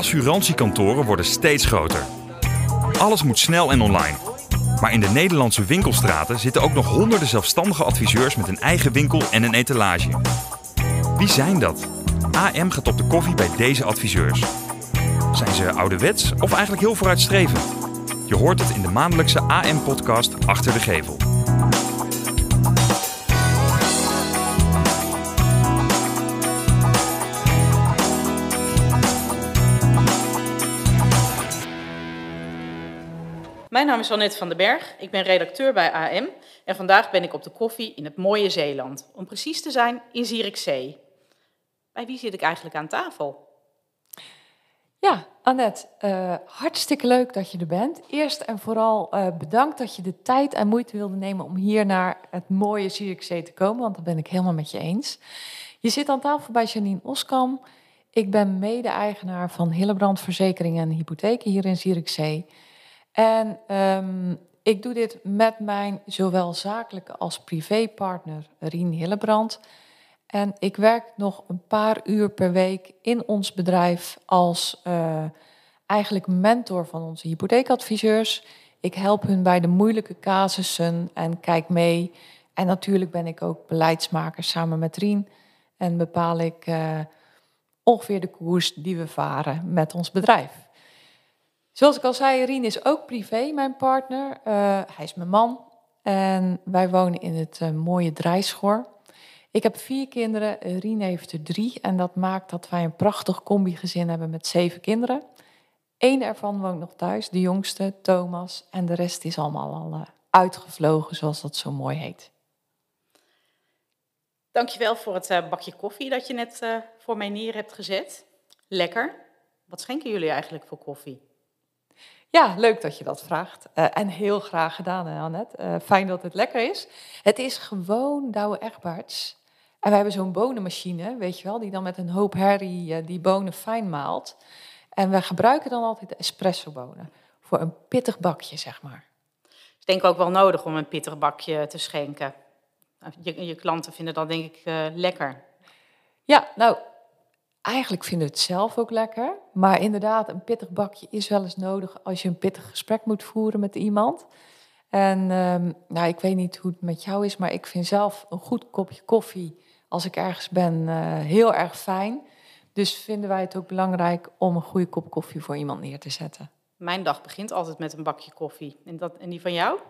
Assurantiekantoren worden steeds groter. Alles moet snel en online. Maar in de Nederlandse winkelstraten zitten ook nog honderden zelfstandige adviseurs met een eigen winkel en een etalage. Wie zijn dat? AM gaat op de koffie bij deze adviseurs. Zijn ze ouderwets of eigenlijk heel vooruitstrevend? Je hoort het in de maandelijkse AM-podcast Achter de Gevel. Mijn naam is Annette van den Berg, ik ben redacteur bij AM en vandaag ben ik op de koffie in het mooie Zeeland. Om precies te zijn in Zierikzee. Bij wie zit ik eigenlijk aan tafel? Ja, Annette, hartstikke leuk dat je er bent. Eerst en vooral bedankt dat je de tijd en moeite wilde nemen om hier naar het mooie Zierikzee te komen, want dat ben ik helemaal met je eens. Je zit aan tafel bij Janine Oskam. Ik ben mede-eigenaar van Hillebrand Verzekeringen en Hypotheken hier in Zierikzee. En ik doe dit met mijn zowel zakelijke als privépartner Rien Hillebrand. En ik werk nog een paar uur per week in ons bedrijf als eigenlijk mentor van onze hypotheekadviseurs. Ik help hun bij de moeilijke casussen en kijk mee. En natuurlijk ben ik ook beleidsmaker samen met Rien. En bepaal ik ongeveer de koers die we varen met ons bedrijf. Zoals ik al zei, Rien is ook privé mijn partner. Hij is mijn man en wij wonen in het mooie Drijschor. Ik heb 4 kinderen, Rien heeft er 3 en dat maakt dat wij een prachtig combi-gezin hebben met 7 kinderen. 1 ervan woont nog thuis, de jongste, Thomas, en de rest is allemaal al uitgevlogen, zoals dat zo mooi heet. Dankjewel voor het bakje koffie dat je net voor mij neer hebt gezet. Lekker. Wat schenken jullie eigenlijk voor koffie? Ja, leuk dat je dat vraagt. En heel graag gedaan, Annette. Fijn dat het lekker is. Het is gewoon Douwe Egberts. En we hebben zo'n bonenmachine, weet je wel, die dan met een hoop herrie die bonen fijn maalt. En we gebruiken dan altijd espressobonen voor een pittig bakje, zeg maar. Ik denk ook wel nodig om een pittig bakje te schenken. Je klanten vinden dat denk ik lekker. Ja, nou, eigenlijk vinden we het zelf ook lekker. Maar inderdaad, een pittig bakje is wel eens nodig als je een pittig gesprek moet voeren met iemand. En nou, ik weet niet hoe het met jou is, maar ik vind zelf een goed kopje koffie als ik ergens ben heel erg fijn. Dus vinden wij het ook belangrijk om een goede kop koffie voor iemand neer te zetten. Mijn dag begint altijd met een bakje koffie. En die van jou?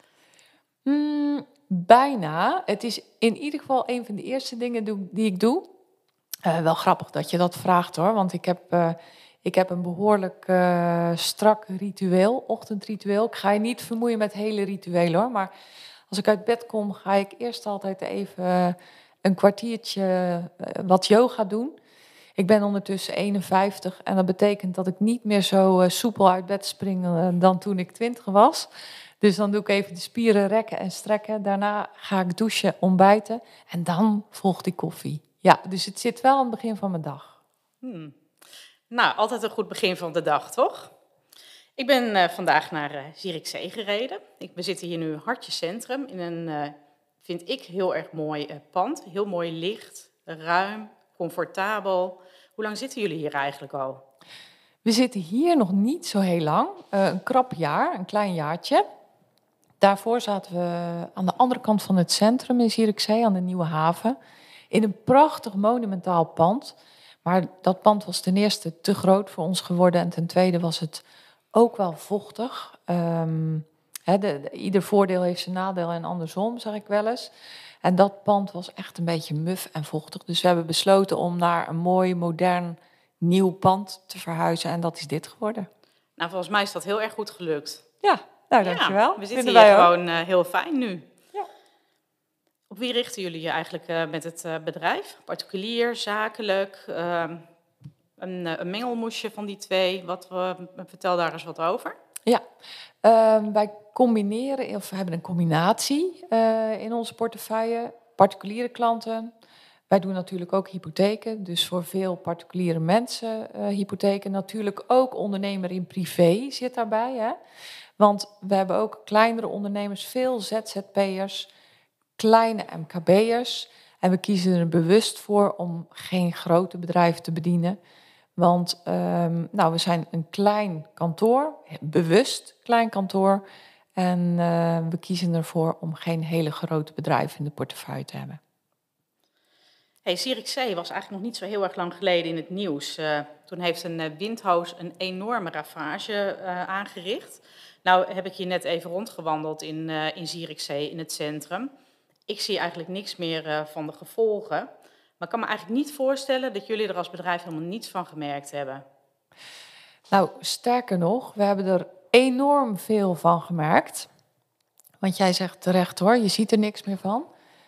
Bijna. Het is in ieder geval een van de eerste dingen die ik doe. Wel grappig dat je dat vraagt hoor, want ik heb een behoorlijk strak ritueel, ochtendritueel. Ik ga je niet vermoeien met hele rituelen hoor, maar als ik uit bed kom ga ik eerst altijd even een kwartiertje wat yoga doen. Ik ben ondertussen 51 en dat betekent dat ik niet meer zo soepel uit bed spring dan toen ik 20 was. Dus dan doe ik even de spieren rekken en strekken. Daarna ga ik douchen, ontbijten en dan volgt die koffie. Ja, dus het zit wel aan het begin van mijn dag. Nou, altijd een goed begin van de dag, toch? Ik ben vandaag naar Zierikzee gereden. We zitten hier nu Hartje Centrum in een, vind ik, heel erg mooi pand. Heel mooi licht, ruim, comfortabel. Hoe lang zitten jullie hier eigenlijk al? We zitten hier nog niet zo heel lang. Een krap jaar, een klein jaartje. Daarvoor zaten we aan de andere kant van het centrum in Zierikzee, aan de Nieuwe Haven. In een prachtig monumentaal pand. Maar dat pand was ten eerste te groot voor ons geworden. En ten tweede was het ook wel vochtig. Ieder voordeel heeft zijn nadeel en andersom, zeg ik wel eens. En dat pand was echt een beetje muf en vochtig. Dus we hebben besloten om naar een mooi, modern, nieuw pand te verhuizen. En dat is dit geworden. Nou, volgens mij is dat heel erg goed gelukt. Ja, nou dankjewel. Ja, we zitten hier gewoon heel fijn nu. Ja. Op wie richten jullie je eigenlijk met het bedrijf? Particulier, zakelijk, een mengelmoesje van die twee? Vertel daar eens wat over. Ja, wij combineren, of we hebben een combinatie in onze portefeuille. Particuliere klanten. Wij doen natuurlijk ook hypotheken, dus voor veel particuliere mensen hypotheken. Natuurlijk ook ondernemer in privé zit daarbij. Hè? Want we hebben ook kleinere ondernemers, veel ZZP'ers, kleine MKB'ers. En we kiezen er bewust voor om geen grote bedrijven te bedienen. Want we zijn een klein kantoor, bewust klein kantoor. En we kiezen ervoor om geen hele grote bedrijven in de portefeuille te hebben. Hey, Zierikzee was eigenlijk nog niet zo heel erg lang geleden in het nieuws. Toen heeft een windhoos een enorme ravage aangericht. Nou heb ik hier net even rondgewandeld in Zierikzee, in het centrum. Ik zie eigenlijk niks meer van de gevolgen. Maar ik kan me eigenlijk niet voorstellen dat jullie er als bedrijf helemaal niets van gemerkt hebben. Nou, sterker nog, we hebben er enorm veel van gemerkt. Want jij zegt terecht hoor, je ziet er niks meer van.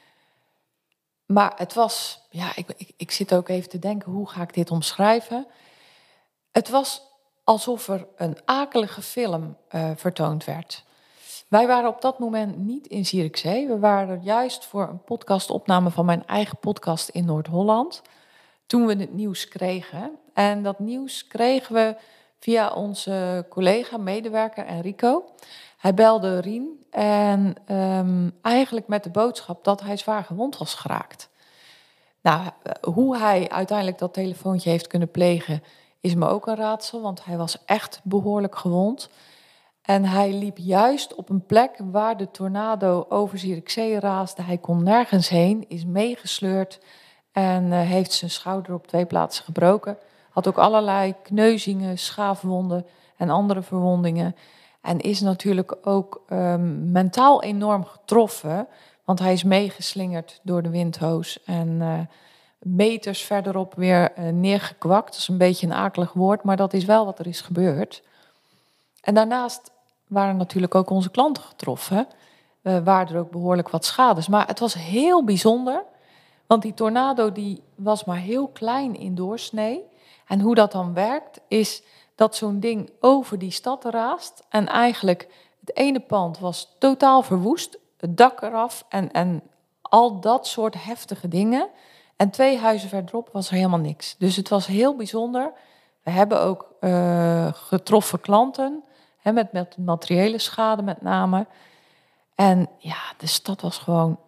Maar het was, ik zit ook even te denken, hoe ga ik dit omschrijven? Het was alsof er een akelige film vertoond werd. Wij waren op dat moment niet in Zierikzee. We waren er juist voor een podcastopname van mijn eigen podcast in Noord-Holland. Toen we het nieuws kregen. En dat nieuws kregen we via onze collega, medewerker Enrico. Hij belde Rien en eigenlijk met de boodschap dat hij zwaar gewond was geraakt. Nou, hoe hij uiteindelijk dat telefoontje heeft kunnen plegen is me ook een raadsel, want hij was echt behoorlijk gewond. En hij liep juist op een plek waar de tornado over Zierikzee raasde. Hij kon nergens heen, is meegesleurd en heeft zijn schouder op 2 plaatsen gebroken. Had ook allerlei kneuzingen, schaafwonden en andere verwondingen. En is natuurlijk ook mentaal enorm getroffen, want hij is meegeslingerd door de windhoos en meters verderop weer neergekwakt. Dat is een beetje een akelig woord, maar dat is wel wat er is gebeurd. En daarnaast waren natuurlijk ook onze klanten getroffen. Waren er ook behoorlijk wat schades. Maar het was heel bijzonder, want die tornado die was maar heel klein in doorsnee. En hoe dat dan werkt, is dat zo'n ding over die stad raast. En eigenlijk het ene pand was totaal verwoest, het dak eraf en al dat soort heftige dingen. En 2 huizen verderop was er helemaal niks. Dus het was heel bijzonder. We hebben ook getroffen klanten, met materiële schade met name. En ja, de stad was gewoon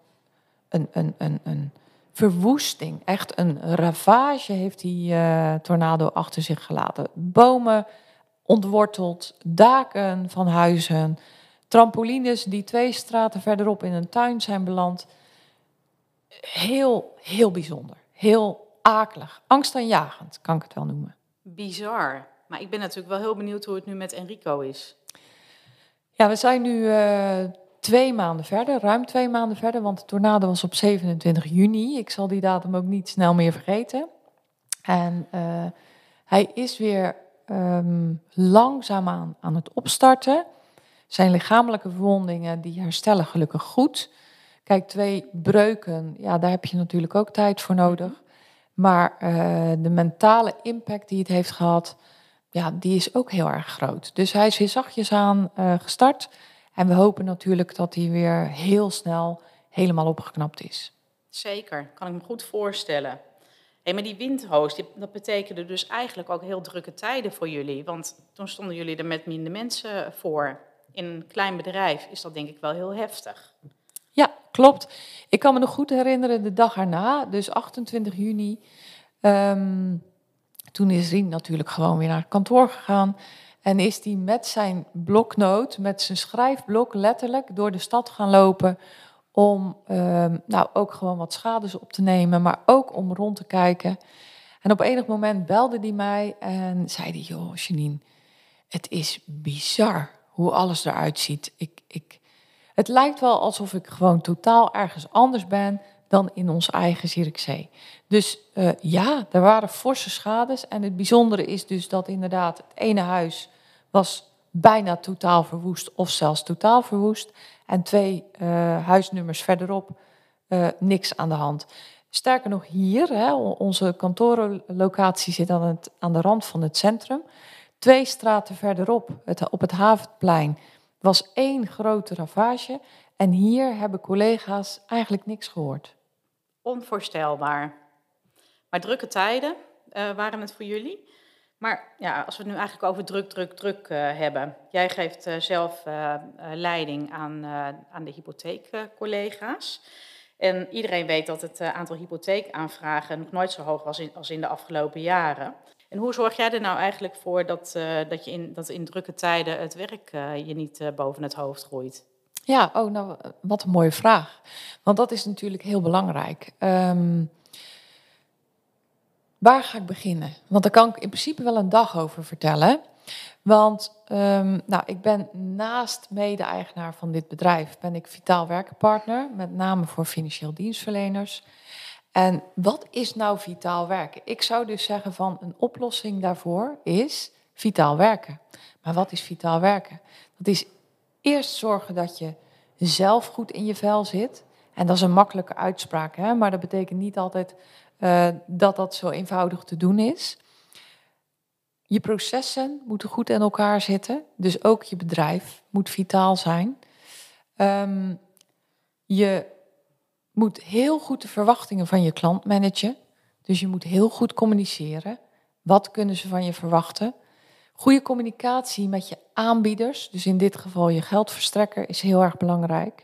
een verwoesting. Echt een ravage heeft die tornado achter zich gelaten. Bomen ontworteld, daken van huizen, trampolines die 2 straten verderop in een tuin zijn beland. Heel, heel bijzonder. Heel akelig. Angstaanjagend, kan ik het wel noemen. Bizar. Maar ik ben natuurlijk wel heel benieuwd hoe het nu met Enrico is. Ja, we zijn nu 2 maanden verder, ruim 2 maanden verder, want de tornado was op 27 juni. Ik zal die datum ook niet snel meer vergeten. En hij is weer langzaamaan aan het opstarten. Zijn lichamelijke verwondingen, die herstellen gelukkig goed. Kijk, 2 breuken, ja, daar heb je natuurlijk ook tijd voor nodig. Maar de mentale impact die het heeft gehad, ja, die is ook heel erg groot. Dus hij is weer zachtjes aan gestart. En we hopen natuurlijk dat hij weer heel snel helemaal opgeknapt is. Zeker, kan ik me goed voorstellen. Hey, maar die windhoos, dat betekende dus eigenlijk ook heel drukke tijden voor jullie. Want toen stonden jullie er met minder mensen voor. In een klein bedrijf is dat denk ik wel heel heftig. Ja, klopt. Ik kan me nog goed herinneren de dag erna, dus 28 juni. Toen is Rien natuurlijk gewoon weer naar het kantoor gegaan. En is hij met zijn bloknoot, met zijn schrijfblok letterlijk door de stad gaan lopen. Om ook gewoon wat schades op te nemen, maar ook om rond te kijken. En op enig moment belde hij mij en zei hij, joh Janine, het is bizar hoe alles eruit ziet. Het lijkt wel alsof ik gewoon totaal ergens anders ben dan in ons eigen Zierikzee. Dus ja, er waren forse schades. En het bijzondere is dus dat inderdaad het ene huis was bijna totaal verwoest of zelfs totaal verwoest. En 2 huisnummers verderop niks aan de hand. Sterker nog hier, onze kantoorlocatie zit aan de rand van het centrum. 2 straten verderop, op het Havenplein, was 1 grote ravage. En hier hebben collega's eigenlijk niks gehoord. Onvoorstelbaar. Maar drukke tijden waren het voor jullie. Maar ja, als we het nu eigenlijk over druk hebben. Jij geeft zelf leiding aan de hypotheekcollega's. En iedereen weet dat het aantal hypotheekaanvragen nog nooit zo hoog was als in de afgelopen jaren. En hoe zorg jij er nou eigenlijk voor dat in drukke tijden het werk je niet boven het hoofd groeit? Ja, oh, nou, wat een mooie vraag. Want dat is natuurlijk heel belangrijk. Waar ga ik beginnen? Want daar kan ik in principe wel een dag over vertellen. Want nou, ik ben naast mede-eigenaar van dit bedrijf, ben ik Vitaal Werken partner, met name voor financieel dienstverleners. En wat is nou vitaal werken? Ik zou dus zeggen van een oplossing daarvoor is vitaal werken. Maar wat is vitaal werken? Dat is eerst zorgen dat je zelf goed in je vel zit. En dat is een makkelijke uitspraak, hè? Maar dat betekent niet altijd dat dat zo eenvoudig te doen is. Je processen moeten goed in elkaar zitten. Dus ook je bedrijf moet vitaal zijn. Je moet heel goed de verwachtingen van je klant managen. Dus je moet heel goed communiceren. Wat kunnen ze van je verwachten? Goede communicatie met je aanbieders, dus in dit geval je geldverstrekker, is heel erg belangrijk.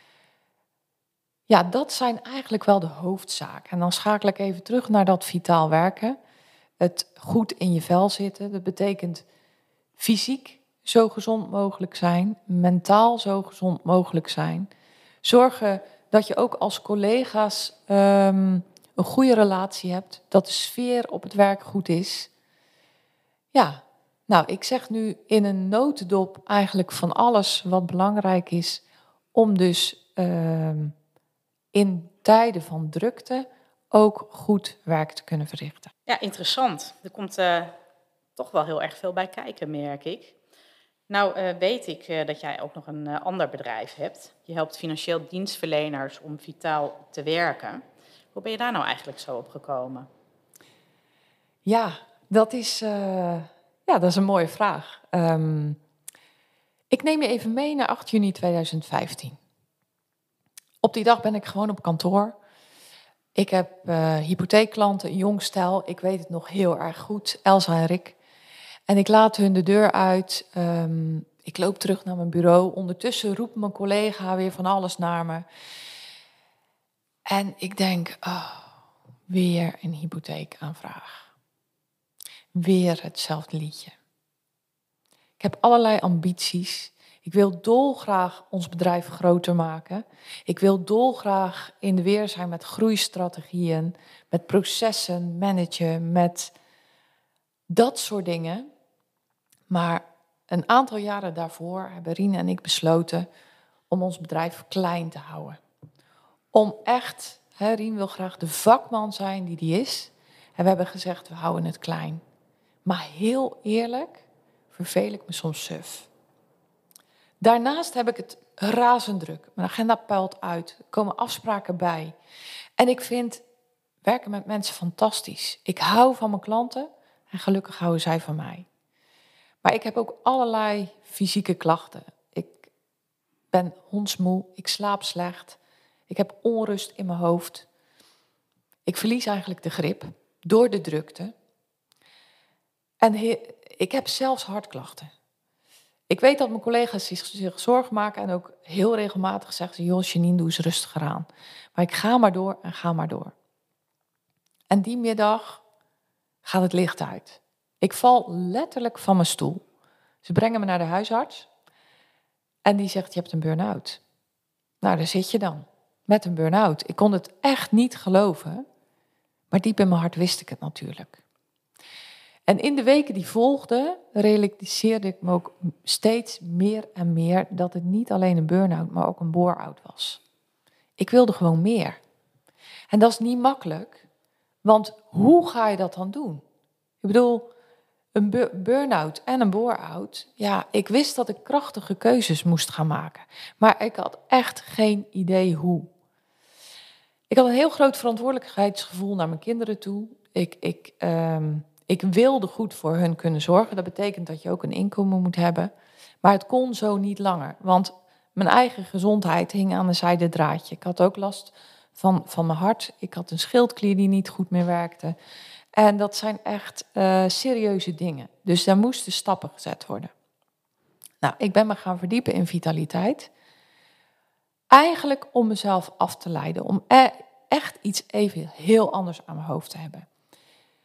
Ja, dat zijn eigenlijk wel de hoofdzaken. En dan schakel ik even terug naar dat vitaal werken. Het goed in je vel zitten. Dat betekent fysiek zo gezond mogelijk zijn, mentaal zo gezond mogelijk zijn. Zorgen dat je ook als collega's een goede relatie hebt, dat de sfeer op het werk goed is. Ja, nou, ik zeg nu in een notendop eigenlijk van alles wat belangrijk is om dus in tijden van drukte ook goed werk te kunnen verrichten. Ja, interessant. Er komt toch wel heel erg veel bij kijken, merk ik. Nou, weet ik dat jij ook nog een ander bedrijf hebt. Je helpt financieel dienstverleners om vitaal te werken. Hoe ben je daar nou eigenlijk zo op gekomen? Ja, dat is een mooie vraag. Ik neem je even mee naar 8 juni 2015. Op die dag ben ik gewoon op kantoor. Ik heb hypotheekklanten, een jong stel. Ik weet het nog heel erg goed, Elsa en Rick. En ik laat hun de deur uit. Ik loop terug naar mijn bureau. Ondertussen roept mijn collega weer van alles naar me. En ik denk, weer een hypotheekaanvraag. Weer hetzelfde liedje. Ik heb allerlei ambities. Ik wil dolgraag ons bedrijf groter maken. Ik wil dolgraag in de weer zijn met groeistrategieën, met processen managen, met dat soort dingen. Maar een aantal jaren daarvoor hebben Rien en ik besloten om ons bedrijf klein te houden. Om echt, Rien wil graag de vakman zijn die die is. En we hebben gezegd, we houden het klein. Maar heel eerlijk, verveel ik me soms suf. Daarnaast heb ik het razend druk. Mijn agenda puilt uit. Er komen afspraken bij. En ik vind werken met mensen fantastisch. Ik hou van mijn klanten en gelukkig houden zij van mij. Maar ik heb ook allerlei fysieke klachten. Ik ben hondsmoe, ik slaap slecht. Ik heb onrust in mijn hoofd. Ik verlies eigenlijk de grip door de drukte. En ik heb zelfs hartklachten. Ik weet dat mijn collega's zich zorgen maken en ook heel regelmatig zeggen ze, joh, Janine, doe eens rustiger aan. Maar ik ga maar door en ga maar door. En die middag gaat het licht uit. Ik val letterlijk van mijn stoel. Ze brengen me naar de huisarts en die zegt, je hebt een burn-out. Nou, daar zit je dan, met een burn-out. Ik kon het echt niet geloven, maar diep in mijn hart wist ik het natuurlijk. En in de weken die volgden realiseerde ik me ook steeds meer en meer dat het niet alleen een burn-out, maar ook een bore-out was. Ik wilde gewoon meer. En dat is niet makkelijk, want hoe ga je dat dan doen? Ik bedoel, een burn-out en een bore-out, ja, ik wist dat ik krachtige keuzes moest gaan maken. Maar ik had echt geen idee hoe. Ik had een heel groot verantwoordelijkheidsgevoel naar mijn kinderen toe. Ik wilde goed voor hun kunnen zorgen. Dat betekent dat je ook een inkomen moet hebben. Maar het kon zo niet langer. Want mijn eigen gezondheid hing aan een zijden draadje. Ik had ook last van mijn hart. Ik had een schildklier die niet goed meer werkte. En dat zijn echt serieuze dingen. Dus daar moesten stappen gezet worden. Nou, ik ben me gaan verdiepen in vitaliteit. Eigenlijk om mezelf af te leiden. Om echt iets even heel anders aan mijn hoofd te hebben.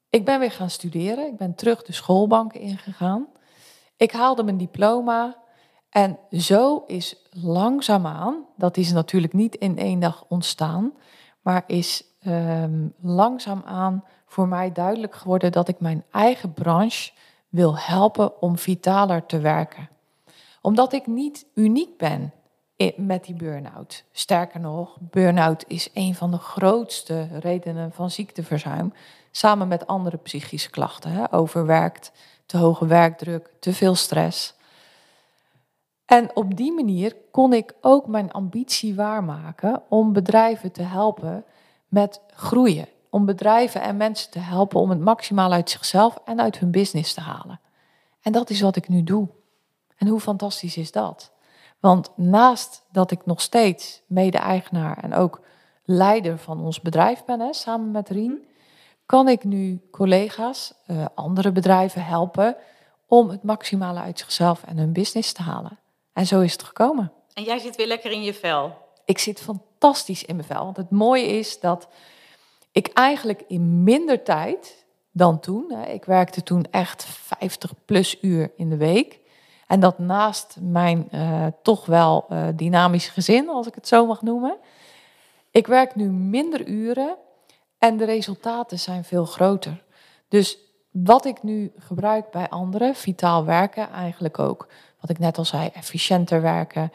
Ik ben weer gaan studeren. Ik ben terug de schoolbanken ingegaan. Ik haalde mijn diploma. En zo is langzaamaan, dat is natuurlijk niet in één dag ontstaan, maar is langzaamaan voor mij duidelijk geworden dat ik mijn eigen branche wil helpen om vitaler te werken. Omdat ik niet uniek ben met die burn-out. Sterker nog, burn-out is een van de grootste redenen van ziekteverzuim, samen met andere psychische klachten. Hè? Overwerkt, te hoge werkdruk, te veel stress. En op die manier kon ik ook mijn ambitie waarmaken om bedrijven te helpen met groeien. Om bedrijven en mensen te helpen om het maximaal uit zichzelf en uit hun business te halen. En dat is wat ik nu doe. En hoe fantastisch is dat? Want naast dat ik nog steeds mede-eigenaar en ook leider van ons bedrijf ben, hè, samen met Rien, kan ik nu collega's, andere bedrijven helpen om het maximale uit zichzelf en hun business te halen. En zo is het gekomen. En jij zit weer lekker in je vel. Ik zit fantastisch in mijn vel. Want het mooie is dat ik eigenlijk in minder tijd dan toen, ik werkte toen echt 50 plus uur in de week. En dat naast mijn toch wel dynamisch gezin, als ik het zo mag noemen. Ik werk nu minder uren en de resultaten zijn veel groter. Dus wat ik nu gebruik bij anderen, vitaal werken eigenlijk ook. Wat ik net al zei, efficiënter werken,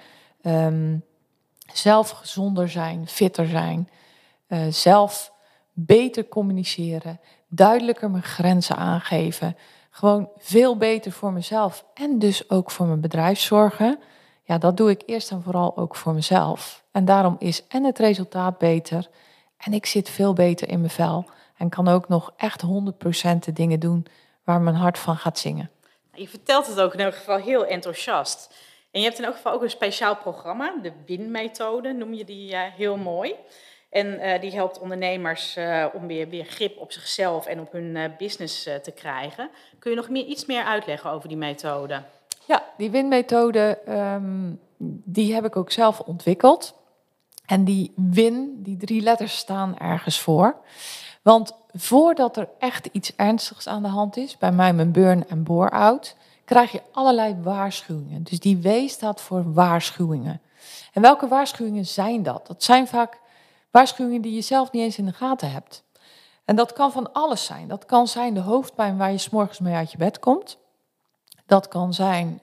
zelf gezonder zijn, fitter zijn, zelf beter communiceren, duidelijker mijn grenzen aangeven, gewoon veel beter voor mezelf en dus ook voor mijn bedrijf zorgen. Ja, dat doe ik eerst en vooral ook voor mezelf. En daarom is en het resultaat beter en ik zit veel beter in mijn vel en kan ook nog echt 100% de dingen doen waar mijn hart van gaat zingen. Je vertelt het ook in elk geval heel enthousiast. En je hebt in elk geval ook een speciaal programma, de WIN-methode, noem je die heel mooi. En die helpt ondernemers om weer grip op zichzelf en op hun business te krijgen. Kun je nog iets meer uitleggen over die methode? Ja, die WIN-methode, die heb ik ook zelf ontwikkeld. En die WIN, die 3 letters staan ergens voor. Want voordat er echt iets ernstigs aan de hand is, bij mij mijn burn- en bore-out, krijg je allerlei waarschuwingen. Dus die W staat voor waarschuwingen. En welke waarschuwingen zijn dat? Dat zijn vaak waarschuwingen die je zelf niet eens in de gaten hebt. En dat kan van alles zijn. Dat kan zijn de hoofdpijn waar je 's morgens mee uit je bed komt. Dat kan zijn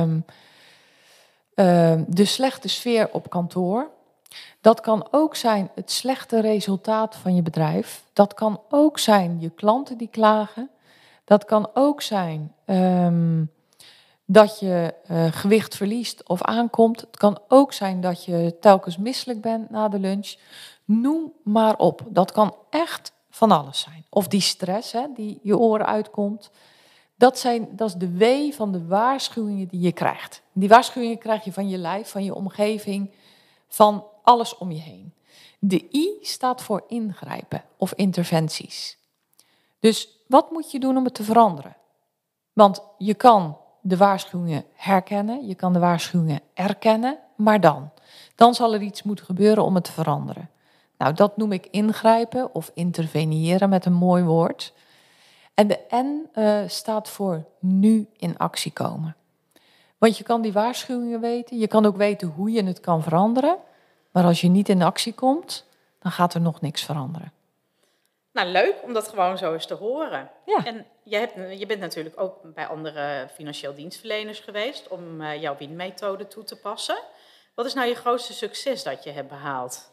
de slechte sfeer op kantoor. Dat kan ook zijn het slechte resultaat van je bedrijf. Dat kan ook zijn je klanten die klagen. Dat kan ook zijn dat je gewicht verliest of aankomt. Het kan ook zijn dat je telkens misselijk bent na de lunch. Noem maar op. Dat kan echt van alles zijn. Of die stress die je oren uitkomt. Dat is de W van de waarschuwingen die je krijgt. Die waarschuwingen krijg je van je lijf, van je omgeving, van alles om je heen. De I staat voor ingrijpen of interventies. Dus wat moet je doen om het te veranderen? Want je kan de waarschuwingen herkennen, je kan de waarschuwingen erkennen, maar dan zal er iets moeten gebeuren om het te veranderen. Nou, dat noem ik ingrijpen of interveneren met een mooi woord. En de N staat voor nu in actie komen. Want je kan die waarschuwingen weten, je kan ook weten hoe je het kan veranderen. Maar als je niet in actie komt, dan gaat er nog niks veranderen. Nou, leuk om dat gewoon zo eens te horen. Ja. En je bent natuurlijk ook bij andere financieel dienstverleners geweest om jouw WIN-methode toe te passen. Wat is nou je grootste succes dat je hebt behaald?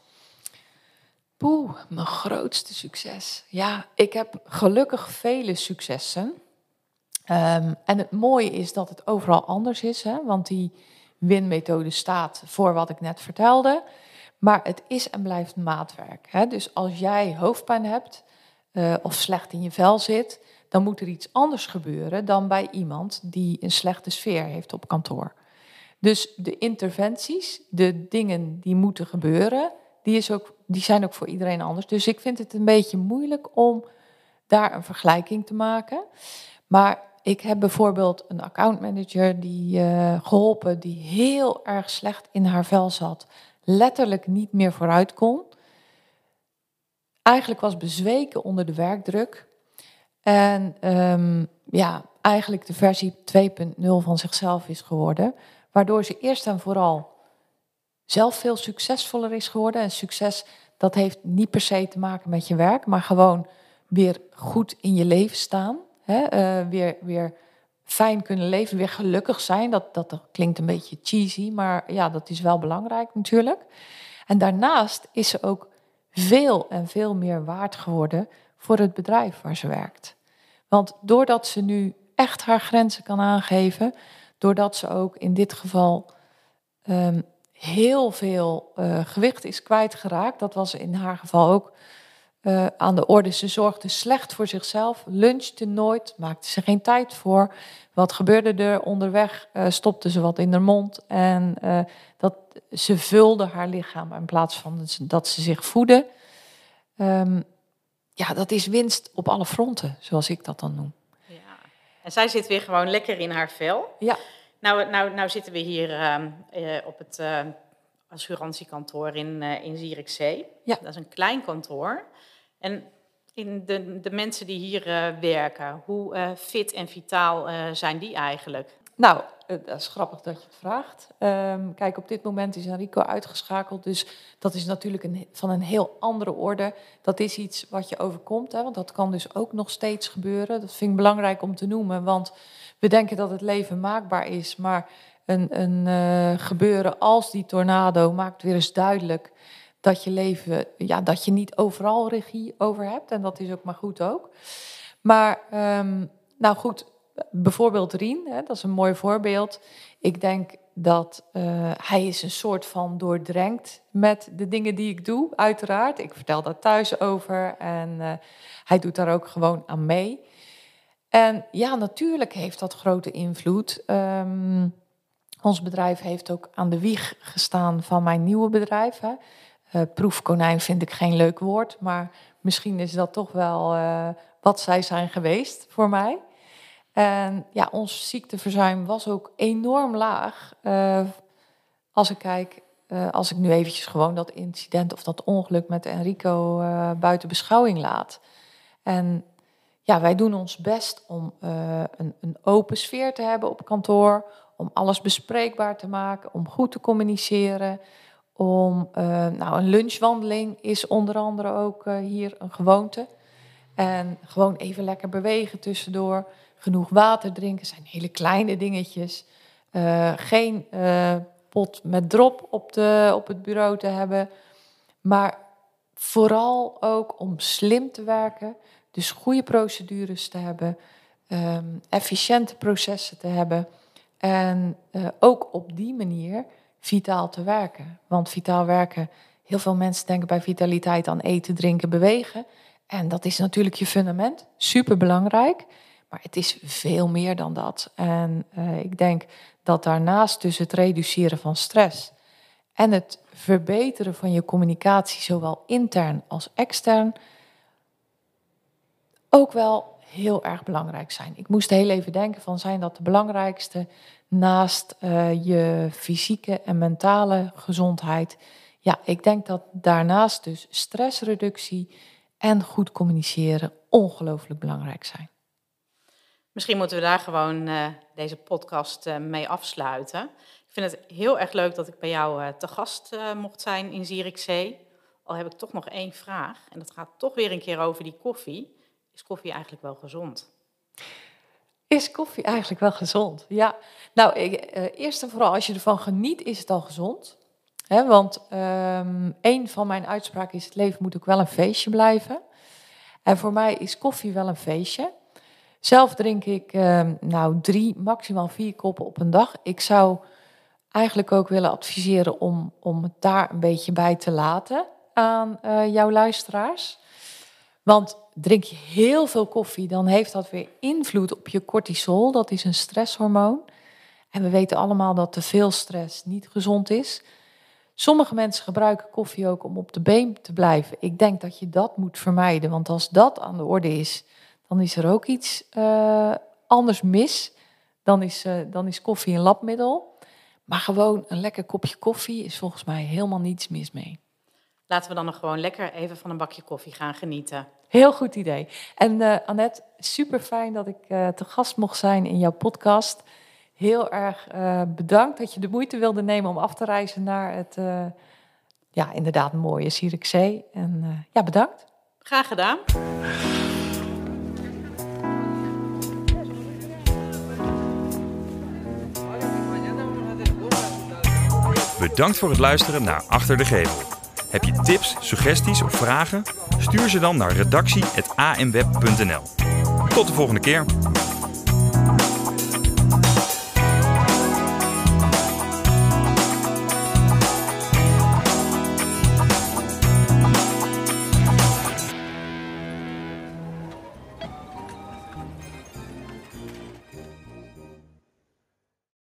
Mijn grootste succes. Ja, ik heb gelukkig vele successen. En het mooie is dat het overal anders is, want die WIN-methode staat voor wat ik net vertelde. Maar het is en blijft maatwerk. Dus als jij hoofdpijn hebt of slecht in je vel zit, dan moet er iets anders gebeuren dan bij iemand die een slechte sfeer heeft op kantoor. Dus de interventies, de dingen die moeten gebeuren, die zijn ook voor iedereen anders. Dus ik vind het een beetje moeilijk om daar een vergelijking te maken. Maar ik heb bijvoorbeeld een accountmanager die geholpen, die heel erg slecht in haar vel zat, letterlijk niet meer vooruit kon. Eigenlijk was bezweken onder de werkdruk. En eigenlijk de versie 2.0 van zichzelf is geworden. Waardoor ze eerst en vooral zelf veel succesvoller is geworden. En succes, dat heeft niet per se te maken met je werk, maar gewoon weer goed in je leven staan. Hè? Weer fijn kunnen leven, weer gelukkig zijn. Dat klinkt een beetje cheesy, maar ja, dat is wel belangrijk natuurlijk. En daarnaast is ze ook veel en veel meer waard geworden voor het bedrijf waar ze werkt. Want doordat ze nu echt haar grenzen kan aangeven, doordat ze ook in dit geval heel veel gewicht is kwijtgeraakt, dat was in haar geval ook aan de orde. Ze zorgde slecht voor zichzelf, lunchte nooit, maakte ze geen tijd voor. Wat gebeurde er onderweg? Stopte ze wat in haar mond en ze vulde haar lichaam in plaats van dat ze zich voedde. Dat is winst op alle fronten, zoals ik dat dan noem. Ja. En zij zit weer gewoon lekker in haar vel. Ja. Nou zitten we hier op het assurantiekantoor in Zierikzee. Ja. Dat is een klein kantoor. En in de mensen die hier werken, hoe fit en vitaal zijn die eigenlijk? Nou, dat is grappig dat je het vraagt. Kijk, op dit moment is Enrico uitgeschakeld, dus dat is natuurlijk van een heel andere orde. Dat is iets wat je overkomt, hè, want dat kan dus ook nog steeds gebeuren. Dat vind ik belangrijk om te noemen, want we denken dat het leven maakbaar is, maar een gebeuren als die tornado maakt weer eens duidelijk dat je leven, dat je niet overal regie over hebt. En dat is ook maar goed ook. Maar, goed, bijvoorbeeld Rien, hè, dat is een mooi voorbeeld. Ik denk dat hij is een soort van doordrenkt met de dingen die ik doe, uiteraard. Ik vertel daar thuis over en hij doet daar ook gewoon aan mee. En ja, natuurlijk heeft dat grote invloed. Ons bedrijf heeft ook aan de wieg gestaan van mijn nieuwe bedrijf. Hè. Proefkonijn vind ik geen leuk woord, maar misschien is dat toch wel wat zij zijn geweest voor mij. En ja, ons ziekteverzuim was ook enorm laag. Als ik kijk, als ik nu eventjes gewoon dat incident of dat ongeluk met Enrico buiten beschouwing laat. En ja, wij doen ons best om een open sfeer te hebben op kantoor, om alles bespreekbaar te maken, om goed te communiceren. Een lunchwandeling is onder andere ook hier een gewoonte. En gewoon even lekker bewegen tussendoor. Genoeg water drinken, zijn hele kleine dingetjes. Geen pot met drop op het bureau te hebben. Maar vooral ook om slim te werken. Dus goede procedures te hebben. Efficiënte processen te hebben. En ook op die manier vitaal te werken. Want vitaal werken, heel veel mensen denken bij vitaliteit aan eten, drinken, bewegen. En dat is natuurlijk je fundament, superbelangrijk. Maar het is veel meer dan dat. En ik denk dat daarnaast dus het reduceren van stress en het verbeteren van je communicatie, zowel intern als extern, ook wel heel erg belangrijk zijn. Ik moest heel even denken van, zijn dat de belangrijkste naast je fysieke en mentale gezondheid? Ja, ik denk dat daarnaast dus stressreductie en goed communiceren ongelooflijk belangrijk zijn. Misschien moeten we daar gewoon deze podcast mee afsluiten. Ik vind het heel erg leuk dat ik bij jou te gast mocht zijn in Zierikzee. Al heb ik toch nog één vraag. En dat gaat toch weer een keer over die koffie. Is koffie eigenlijk wel gezond? Is koffie eigenlijk wel gezond? Ja. Nou, eerst en vooral, als je ervan geniet, is het al gezond. Want een van mijn uitspraken is, het leven moet ook wel een feestje blijven. En voor mij is koffie wel een feestje. Zelf drink ik 3, maximaal 4 koppen op een dag. Ik zou eigenlijk ook willen adviseren om het daar een beetje bij te laten aan jouw luisteraars. Want drink je heel veel koffie, dan heeft dat weer invloed op je cortisol. Dat is een stresshormoon. En we weten allemaal dat te veel stress niet gezond is. Sommige mensen gebruiken koffie ook om op de been te blijven. Ik denk dat je dat moet vermijden. Want als dat aan de orde is, dan is er ook iets anders mis. Dan is koffie een labmiddel. Maar gewoon een lekker kopje koffie is volgens mij helemaal niets mis mee. Laten we dan nog gewoon lekker even van een bakje koffie gaan genieten. Heel goed idee. En Annette, super fijn dat ik te gast mocht zijn in jouw podcast. Heel erg bedankt dat je de moeite wilde nemen om af te reizen naar het inderdaad mooie Zierikzee. En bedankt. Graag gedaan. Bedankt voor het luisteren naar Achter de Gevel. Heb je tips, suggesties of vragen? Stuur ze dan naar redactie@amweb.nl. Tot de volgende keer.